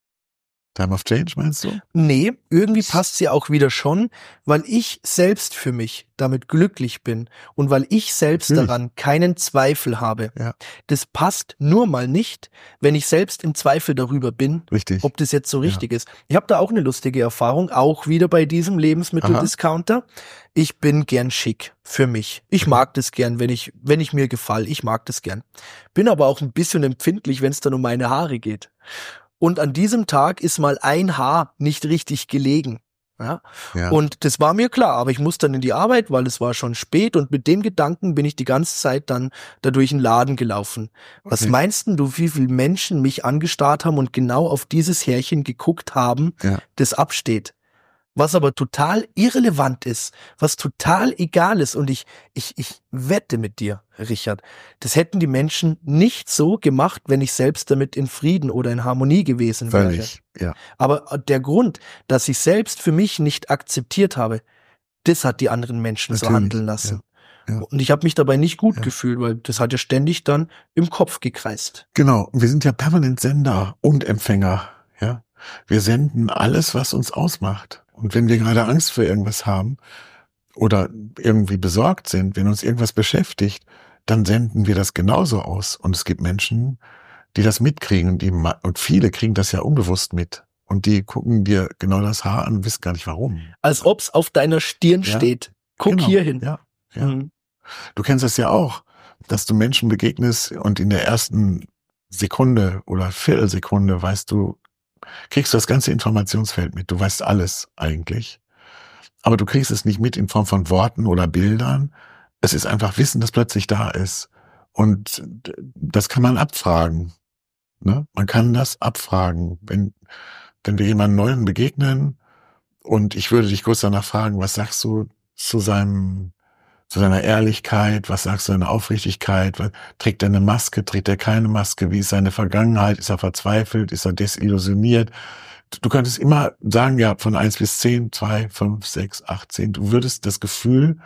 Time of Change, meinst du? Nee, irgendwie passt sie auch wieder schon, weil ich selbst für mich damit glücklich bin und weil ich selbst Natürlich. daran keinen Zweifel habe. Ja. Das passt nur mal nicht, wenn ich selbst im Zweifel darüber bin, Richtig. ob das jetzt so richtig ist. Ich habe da auch eine lustige Erfahrung, auch wieder bei diesem Lebensmitteldiscounter. Ich bin gern schick für mich. Ich mag das gern, wenn ich wenn ich mir gefall. Ich mag das gern. Bin aber auch ein bisschen empfindlich, wenn es dann um meine Haare geht. Und an diesem Tag ist mal ein Haar nicht richtig gelegen. Ja? Ja. Und das war mir klar, aber ich muss dann in die Arbeit, weil es war schon spät und mit dem Gedanken bin ich die ganze Zeit dann da durch den Laden gelaufen. Was Okay. meinst denn du, wie viele Menschen mich angestarrt haben und genau auf dieses Härchen geguckt haben, Ja. das absteht? Was aber total irrelevant ist, was total egal ist. Und ich, ich, ich wette mit dir, Richard, das hätten die Menschen nicht so gemacht, wenn ich selbst damit in Frieden oder in Harmonie gewesen wäre. Völlig, ja. Aber der Grund, dass ich selbst für mich nicht akzeptiert habe, das hat die anderen Menschen so Natürlich, handeln lassen. ja, ja. Und ich habe mich dabei nicht gut Ja. gefühlt, weil das hat ja ständig dann im Kopf gekreist. Genau. Wir sind ja permanent Sender und Empfänger, ja. Wir senden alles, was uns ausmacht. Und wenn wir gerade Angst vor irgendwas haben oder irgendwie besorgt sind, wenn uns irgendwas beschäftigt, dann senden wir das genauso aus. Und es gibt Menschen, die das mitkriegen und, die, und viele kriegen das ja unbewusst mit. Und die gucken dir genau das Haar an und wissen gar nicht warum. Als ob's auf deiner Stirn Ja. steht. Guck Genau. hier hin. Ja, ja. Mhm. Du kennst das ja auch, dass du Menschen begegnest und in der ersten Sekunde oder Viertelsekunde weißt du, kriegst du das ganze Informationsfeld mit. Du weißt alles eigentlich. Aber du kriegst es nicht mit in Form von Worten oder Bildern. Es ist einfach Wissen, das plötzlich da ist. Und das kann man abfragen. Ne? Man kann das abfragen. Wenn, wenn wir jemandem Neuen begegnen und ich würde dich kurz danach fragen, was sagst du zu seinem, zu seiner Ehrlichkeit, was sagst du seiner Aufrichtigkeit, was, trägt er eine Maske, trägt er keine Maske, wie ist seine Vergangenheit, ist er verzweifelt, ist er desillusioniert? Du könntest immer sagen, ja, von eins bis zehn, zwei, fünf, sechs, acht, zehn, du würdest das Gefühl,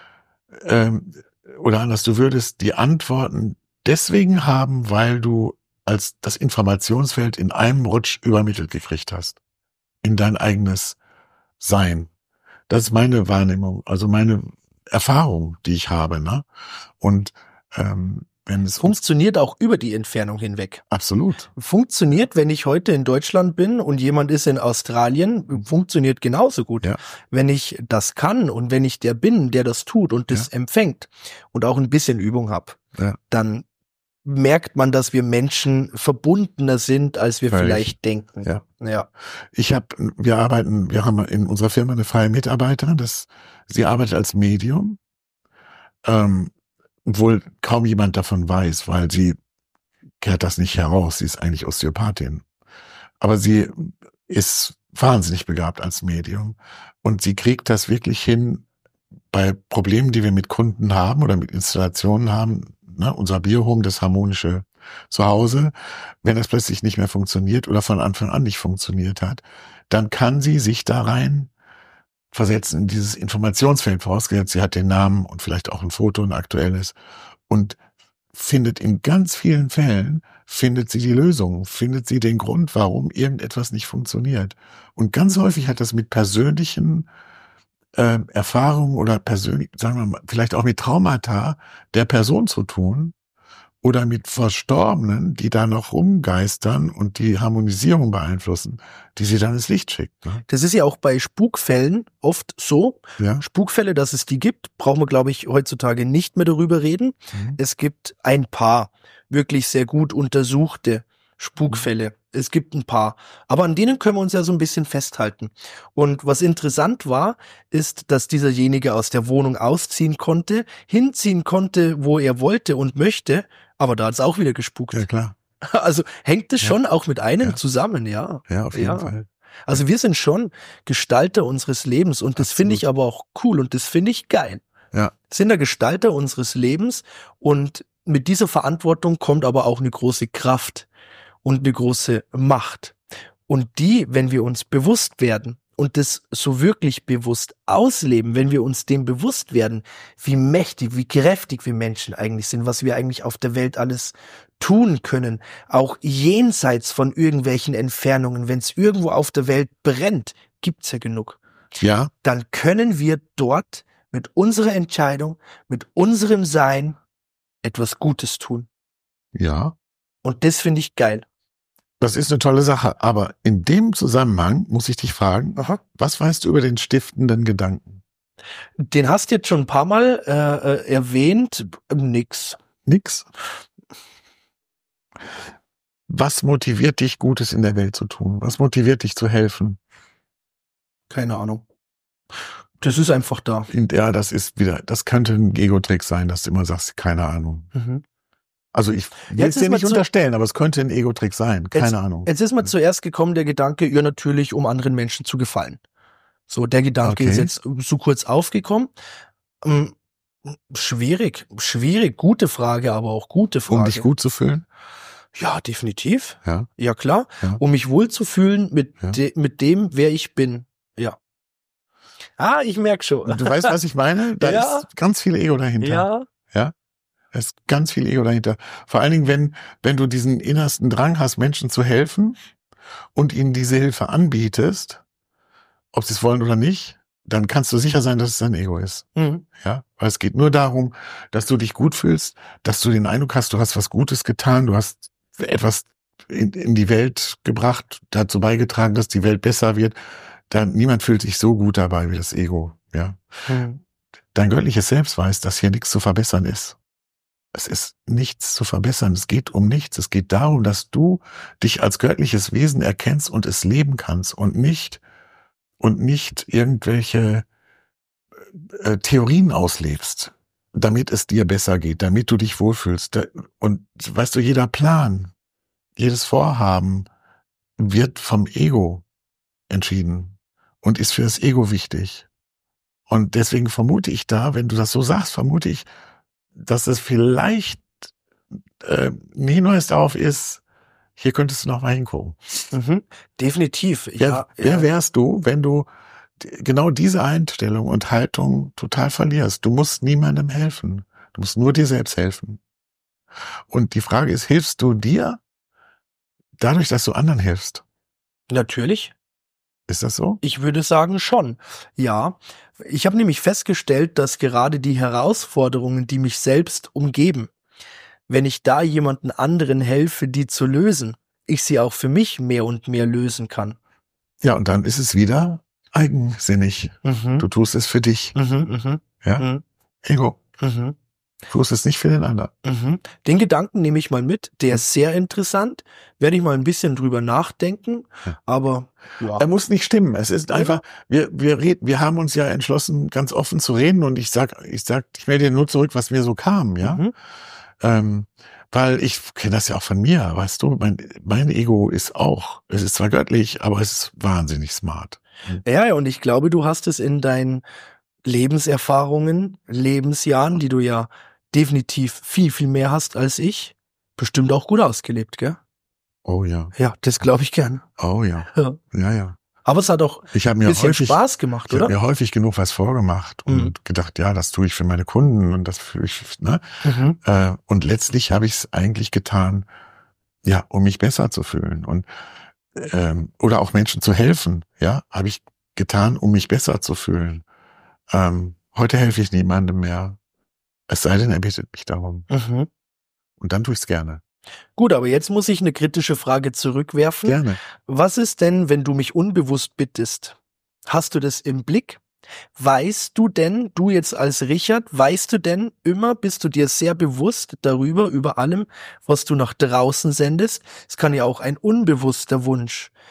ähm, oder anders, du würdest die Antworten deswegen haben, weil du als das Informationsfeld in einem Rutsch übermittelt gekriegt hast. In dein eigenes Sein. Das ist meine Wahrnehmung, also meine Erfahrung, die ich habe, ne? Und ähm, wenn es Funktioniert auch über die Entfernung hinweg. absolut, Funktioniert, wenn ich heute in Deutschland bin und jemand ist in Australien, funktioniert genauso gut. Ja. Wenn ich das kann und wenn ich der bin, der das tut und das Ja. empfängt und auch ein bisschen Übung habe, Ja. dann merkt man, dass wir Menschen verbundener sind, als wir Völlig. vielleicht denken. Ja. Ja. Ich habe, wir arbeiten, wir haben in unserer Firma eine freie Mitarbeiterin, das, sie arbeitet als Medium, ähm, obwohl kaum jemand davon weiß, weil sie kehrt das nicht heraus, sie ist eigentlich Osteopathin. Aber sie ist wahnsinnig begabt als Medium und sie kriegt das wirklich hin, bei Problemen, die wir mit Kunden haben oder mit Installationen haben, ne, unser Biohome, das harmonische Zuhause, wenn das plötzlich nicht mehr funktioniert oder von Anfang an nicht funktioniert hat, dann kann sie sich da rein versetzen in dieses Informationsfeld, vorausgesetzt, sie hat den Namen und vielleicht auch ein Foto, ein aktuelles, und findet in ganz vielen Fällen, findet sie die Lösung, findet sie den Grund, warum irgendetwas nicht funktioniert. Und ganz häufig hat das mit persönlichen äh, Erfahrungen oder persönlich, sagen wir mal, vielleicht auch mit Traumata der Person zu tun oder mit Verstorbenen, die da noch rumgeistern und die Harmonisierung beeinflussen, die sie dann ins Licht schickt. Ne? Das ist ja auch bei Spukfällen oft so. Ja. Spukfälle, dass es die gibt, brauchen wir, glaube ich, heutzutage nicht mehr darüber reden. Mhm. Es gibt ein paar wirklich sehr gut untersuchte Spukfälle. Es gibt ein paar. Aber an denen können wir uns ja so ein bisschen festhalten. Und was interessant war, ist, dass dieserjenige aus der Wohnung ausziehen konnte, hinziehen konnte, wo er wollte und möchte, aber da hat es auch wieder gespukt. Ja, klar. Also hängt es Ja. schon auch mit einem Ja. zusammen, ja. Ja, auf jeden Ja. Fall. Also wir sind schon Gestalter unseres Lebens und das finde ich aber auch cool und das finde ich geil. Ja. Sind der Gestalter unseres Lebens und mit dieser Verantwortung kommt aber auch eine große Kraft und eine große Macht. Und die, wenn wir uns bewusst werden und das so wirklich bewusst ausleben, wenn wir uns dem bewusst werden, wie mächtig, wie kräftig wir Menschen eigentlich sind, was wir eigentlich auf der Welt alles tun können, auch jenseits von irgendwelchen Entfernungen, wenn es irgendwo auf der Welt brennt, gibt's ja genug, Ja, dann können wir dort mit unserer Entscheidung, mit unserem Sein etwas Gutes tun. ja. Und das finde ich geil. Das ist eine tolle Sache. Aber in dem Zusammenhang muss ich dich fragen, Aha. was weißt du über den stiftenden Gedanken? Den hast du jetzt schon ein paar Mal äh, äh, erwähnt. Nix. Nix. Was motiviert dich, Gutes in der Welt zu tun? Was motiviert dich zu helfen? Keine Ahnung. Das ist einfach da. Und ja, das ist wieder, das könnte ein Ego-Trick sein, dass du immer sagst, keine Ahnung. Mhm. Also ich will Jetzt es ist dir mal nicht zu- unterstellen, aber es könnte ein Ego-Trick sein. Keine Jetzt- Ahnung. Jetzt ist mir zuerst gekommen der Gedanke, ja natürlich, um anderen Menschen zu gefallen. So, der Gedanke Okay. ist jetzt so kurz aufgekommen. Ähm, schwierig, schwierig, gute Frage, aber auch gute Frage. Um dich gut zu fühlen? Ja, definitiv. Ja. Ja, klar. Ja. Um mich wohlzufühlen mit, Ja. de, mit dem, wer ich bin. Ja. Ah, ich merk schon. Und du weißt, was ich meine? Da Ja. ist ganz viel Ego dahinter. Ja. Da ist ganz viel Ego dahinter. Vor allen Dingen, wenn, wenn du diesen innersten Drang hast, Menschen zu helfen und ihnen diese Hilfe anbietest, ob sie es wollen oder nicht, dann kannst du sicher sein, dass es dein Ego ist. Mhm. Ja, weil es geht nur darum, dass du dich gut fühlst, dass du den Eindruck hast, du hast was Gutes getan, du hast etwas in, in die Welt gebracht, dazu beigetragen, dass die Welt besser wird. Dann niemand fühlt sich so gut dabei wie das Ego. Ja, Mhm. dein göttliches Selbst weiß, dass hier nichts zu verbessern ist. Es ist nichts zu verbessern. Es geht um nichts. Es geht darum, dass du dich als göttliches Wesen erkennst und es leben kannst und nicht und nicht irgendwelche äh, Theorien auslebst, damit es dir besser geht, damit du dich wohlfühlst. Da- Und weißt du, jeder Plan, jedes Vorhaben wird vom Ego entschieden und ist für das Ego wichtig. Und deswegen vermute ich da, wenn du das so sagst, vermute ich, dass es vielleicht äh, ein Hinweis darauf ist, hier könntest du noch mal hingucken. Mhm. Definitiv. Wer, Ja, wer ja. wärst du, wenn du d- genau diese Einstellung und Haltung total verlierst? Du musst niemandem helfen. Du musst nur dir selbst helfen. Und die Frage ist, hilfst du dir dadurch, dass du anderen hilfst? Natürlich. Ist das so? Ich würde sagen schon. Ja. Ich habe nämlich festgestellt, dass gerade die Herausforderungen, die mich selbst umgeben, wenn ich da jemanden anderen helfe, die zu lösen, ich sie auch für mich mehr und mehr lösen kann. Ja, und dann ist es wieder eigensinnig. Mhm. Du tust es für dich. Mhm, mhm, Ja? mhm, Ego. mhm, Du tust es nicht für den anderen. mhm. Den Gedanken nehme ich mal mit. Der ist sehr interessant. Werde ich mal ein bisschen drüber nachdenken. Ja. Aber ja. Er muss nicht stimmen. Es ist einfach, wir, wir reden, wir haben uns ja entschlossen, ganz offen zu reden und ich sag, ich sag, ich melde dir nur zurück, was mir so kam, ja. Mhm. Ähm, weil ich kenne das ja auch von mir, weißt du, mein, mein Ego ist auch, es ist zwar göttlich, aber es ist wahnsinnig smart. Ja, ja, und ich glaube, du hast es in deinen Lebenserfahrungen, Lebensjahren, die du ja definitiv viel, viel mehr hast als ich, bestimmt auch gut ausgelebt, gell? Oh ja, Ja, das glaube ich gern. oh ja, Ja. ja, ja. Aber es hat auch Ich habe ein mir bisschen häufig, Spaß gemacht, ich hab oder? mir häufig genug was vorgemacht und Mhm. gedacht, ja, das tue ich für meine Kunden und das für ich, ne? Mhm. Äh, und letztlich habe ich es eigentlich getan, ja, um mich besser zu fühlen und ähm, oder auch Menschen zu helfen, ja, habe ich getan, um mich besser zu fühlen. Ähm, heute helfe ich niemandem mehr, es sei denn, er bittet mich darum. Mhm. Und dann tue ich es gerne. Gut, aber jetzt muss ich eine kritische Frage zurückwerfen. Gerne. Was ist denn, wenn du mich unbewusst bittest? Hast du das im Blick? Weißt du denn, du jetzt als Richard, weißt du denn immer, bist du dir sehr bewusst darüber, über allem, was du nach draußen sendest? Es kann ja auch ein unbewusster Wunsch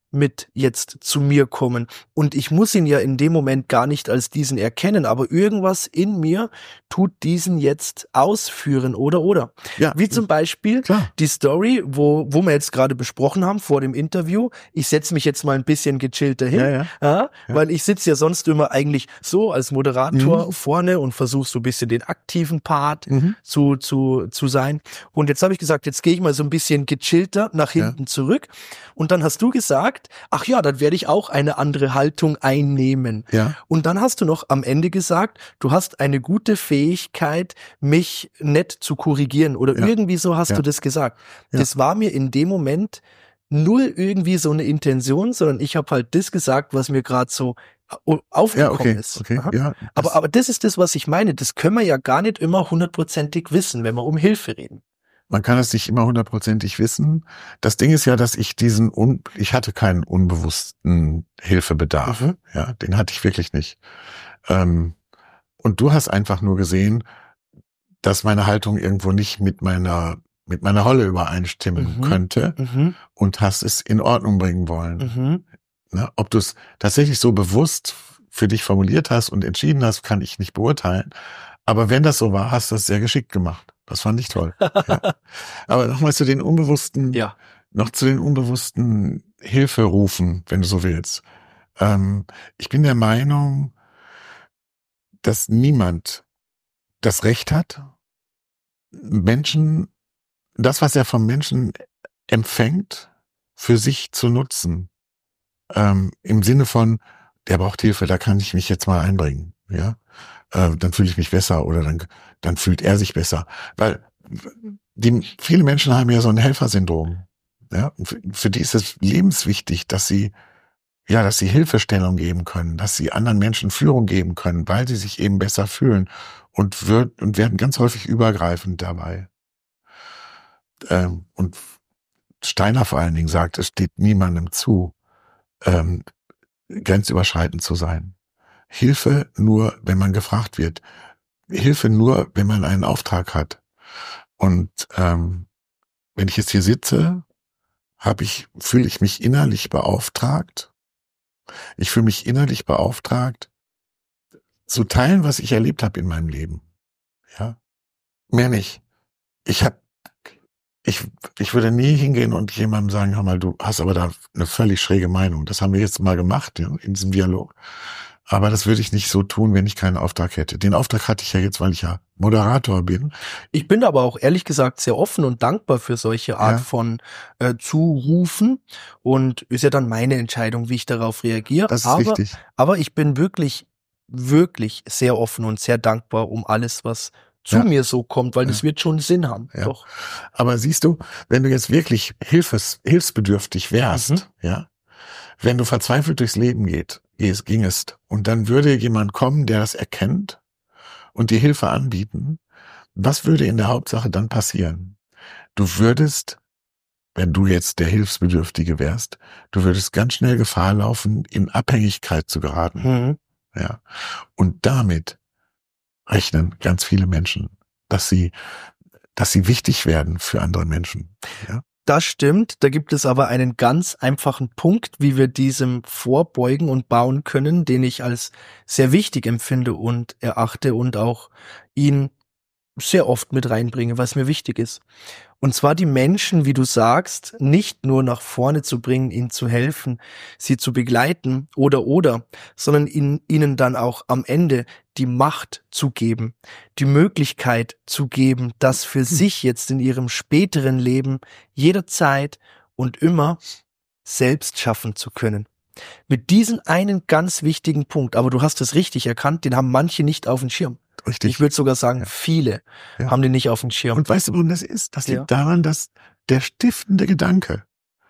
mit jetzt zu mir kommen. Und ich muss ihn ja in dem Moment gar nicht als diesen erkennen, aber irgendwas in mir tut diesen jetzt ausführen, oder, oder. Ja, Wie zum Beispiel klar. die Story, wo, wo wir jetzt gerade besprochen haben vor dem Interview. Ich setze mich jetzt mal ein bisschen gechillter hin, Ja, ja. ja, Ja. weil ich sitze ja sonst immer eigentlich so als Moderator Mhm. vorne und versuche so ein bisschen den aktiven Part Mhm. zu, zu, zu sein. Und jetzt habe ich gesagt, jetzt gehe ich mal so ein bisschen gechillter nach hinten Ja. zurück. Und dann hast du gesagt, ach ja, dann werde ich auch eine andere Haltung einnehmen. Ja. Und dann hast du noch am Ende gesagt, du hast eine gute Fähigkeit, mich nett zu korrigieren. Oder Ja. irgendwie so hast Ja. du das gesagt. Ja. Das war mir in dem Moment null irgendwie so eine Intention, sondern ich habe halt das gesagt, was mir gerade so au- Ja, aufgekommen okay. ist. Okay. Aha. Ja. Aber, das- aber das ist das, was ich meine. Das können wir ja gar nicht immer hundertprozentig wissen, wenn wir um Hilfe reden. Man kann es nicht immer hundertprozentig wissen. Das Ding ist ja, dass ich diesen, un ich hatte keinen unbewussten Hilfebedarf. Mhm. Ja, den hatte ich wirklich nicht. Ähm, und du hast einfach nur gesehen, dass meine Haltung irgendwo nicht mit meiner, mit meiner Rolle übereinstimmen Mhm. könnte Mhm. und hast es in Ordnung bringen wollen. Mhm. Ne? Ob du es tatsächlich so bewusst für dich formuliert hast und entschieden hast, kann ich nicht beurteilen. Aber wenn das so war, hast du es sehr geschickt gemacht. Das fand ich toll. Ja. Aber nochmal zu den unbewussten, Ja. noch zu den unbewussten Hilferufen, wenn du so willst. Ähm, ich bin der Meinung, dass niemand das Recht hat, Menschen, das, was er vom Menschen empfängt, für sich zu nutzen. Ähm, im Sinne von, der braucht Hilfe, da kann ich mich jetzt mal einbringen. Ja, äh, dann fühle ich mich besser oder dann, dann fühlt er sich besser. Weil die, viele Menschen haben ja so ein Helfersyndrom. Ja, und für, für die ist es lebenswichtig, dass sie, ja, dass sie Hilfestellung geben können, dass sie anderen Menschen Führung geben können, weil sie sich eben besser fühlen und wird, und werden ganz häufig übergreifend dabei. Ähm, und Steiner vor allen Dingen sagt, es steht niemandem zu, ähm, grenzüberschreitend zu sein. Hilfe nur, wenn man gefragt wird. Hilfe nur, wenn man einen Auftrag hat. Und ähm, wenn ich jetzt hier sitze, habe ich, fühle ich mich innerlich beauftragt. Ich fühle mich innerlich beauftragt, zu teilen, was ich erlebt habe in meinem Leben. Ja, mehr nicht. Ich habe, ich, ich würde nie hingehen und jemandem sagen, hör mal, du hast aber da eine völlig schräge Meinung. Das haben wir jetzt mal gemacht, ja, in diesem Dialog. Aber das würde ich nicht so tun, wenn ich keinen Auftrag hätte. Den Auftrag hatte ich ja jetzt, weil ich ja Moderator bin. Ich bin aber auch ehrlich gesagt sehr offen und dankbar für solche Art Ja. von äh, Zurufen und ist ja dann meine Entscheidung, wie ich darauf reagiere. Das ist aber, wichtig. aber ich bin wirklich, wirklich sehr offen und sehr dankbar um alles, was zu Ja. mir so kommt, weil Ja. das wird schon Sinn haben. Ja. Doch. Aber siehst du, wenn du jetzt wirklich hilfes, hilfsbedürftig wärst, Mhm. ja, wenn du verzweifelt durchs Leben geht, gehst, gingest, und dann würde jemand kommen, der das erkennt und dir Hilfe anbieten, was würde in der Hauptsache dann passieren? Du würdest, wenn du jetzt der Hilfsbedürftige wärst, du würdest ganz schnell Gefahr laufen, in Abhängigkeit zu geraten. Mhm. Ja. Und damit rechnen ganz viele Menschen, dass sie, dass sie wichtig werden für andere Menschen. Ja. Das stimmt, da gibt es aber einen ganz einfachen Punkt, wie wir diesem vorbeugen und bauen können, den ich als sehr wichtig empfinde und erachte und auch ihn sehr oft mit reinbringe, was mir wichtig ist. Und zwar die Menschen, wie du sagst, nicht nur nach vorne zu bringen, ihnen zu helfen, sie zu begleiten oder oder, sondern ihnen, ihnen dann auch am Ende die Macht zu geben, die Möglichkeit zu geben, das für sich jetzt in ihrem späteren Leben jederzeit und immer selbst schaffen zu können. Mit diesem einen ganz wichtigen Punkt, aber du hast es richtig erkannt, den haben manche nicht auf dem Schirm. Richtig. Ich würde sogar sagen, Ja. viele Ja. haben den nicht auf dem Schirm. Und weißt du, warum das ist? Das liegt Ja. daran, dass der stiftende Gedanke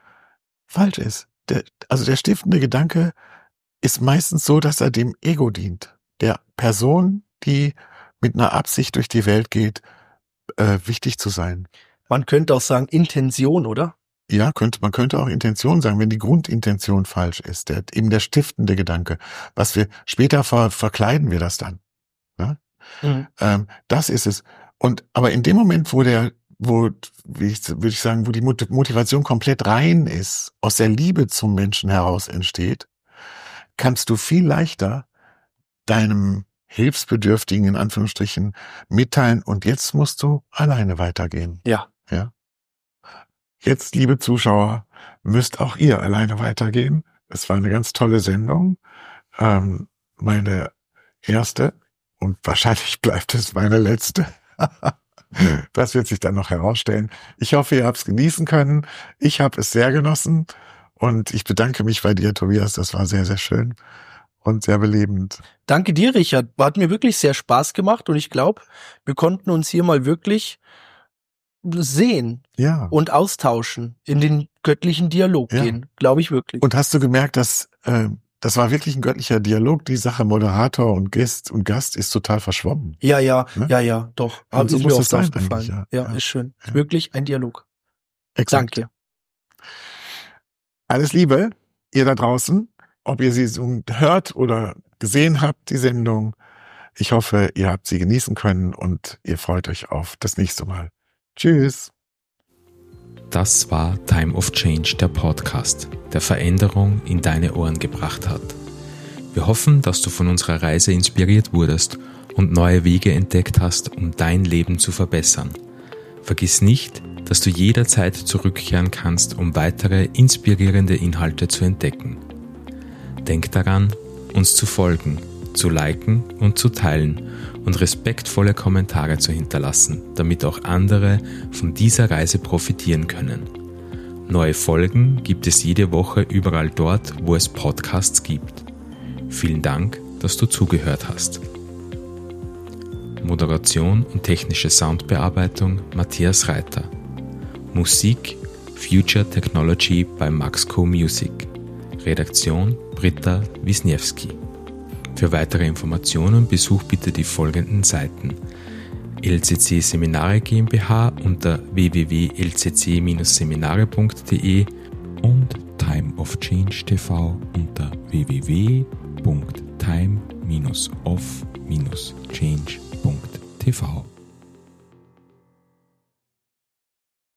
falsch ist. Der, also der stiftende Gedanke ist meistens so, dass er dem Ego dient. Der Person, die mit einer Absicht durch die Welt geht, äh, wichtig zu sein. Man könnte auch sagen Intention, oder? Ja, könnte, man könnte auch Intention sagen, wenn die Grundintention falsch ist. Der, eben der stiftende Gedanke. Was wir, später ver, verkleiden wir das dann. Ne? Mhm. Ähm, das ist es. Und, aber in dem Moment, wo der, wo, wie ich, würde ich sagen, wo die Motivation komplett rein ist, aus der Liebe zum Menschen heraus entsteht, kannst du viel leichter deinem Hilfsbedürftigen in Anführungsstrichen mitteilen und jetzt musst du alleine weitergehen. Ja. Ja. Jetzt, liebe Zuschauer, müsst auch ihr alleine weitergehen. Es war eine ganz tolle Sendung. Ähm, meine erste und wahrscheinlich bleibt es meine letzte. Das wird sich dann noch herausstellen. Ich hoffe, ihr habt es genießen können. Ich habe es sehr genossen und ich bedanke mich bei dir, Tobias. Das war sehr, sehr schön und sehr belebend. Danke dir, Richard. Hat mir wirklich sehr Spaß gemacht und ich glaube, wir konnten uns hier mal wirklich sehen ja. und austauschen, in den göttlichen Dialog ja. gehen, glaube ich wirklich. Und hast du gemerkt, dass äh, das war wirklich ein göttlicher Dialog, die Sache Moderator und Gast und Gast ist total verschwommen. Ja, ja, ne? ja, ja, doch. Aber so ist muss mir es sein aufgefallen. Ja, ja, ja, ist schön. Ja. Wirklich ein Dialog. Exakt. Danke. Alles Liebe, ihr da draußen, ob ihr sie so hört oder gesehen habt, die Sendung. Ich hoffe, ihr habt sie genießen können und ihr freut euch auf das nächste Mal. Tschüss. Das war Time of Change, der Podcast, der Veränderung in deine Ohren gebracht hat. Wir hoffen, dass du von unserer Reise inspiriert wurdest und neue Wege entdeckt hast, um dein Leben zu verbessern. Vergiss nicht, dass du jederzeit zurückkehren kannst, um weitere inspirierende Inhalte zu entdecken. Denk daran, uns zu folgen, zu liken und zu teilen und respektvolle Kommentare zu hinterlassen, damit auch andere von dieser Reise profitieren können. Neue Folgen gibt es jede Woche überall dort, wo es Podcasts gibt. Vielen Dank, dass du zugehört hast. Moderation und technische Soundbearbeitung Matthias Reiter. Musik Future Technology bei Maxco Music. Redaktion Britta Wisniewski. Für weitere Informationen besuch bitte die folgenden Seiten: L C C Seminare GmbH unter w w w punkt l c c dash seminare punkt d e und Time of Change T V unter w w w punkt time dash of dash change punkt t v.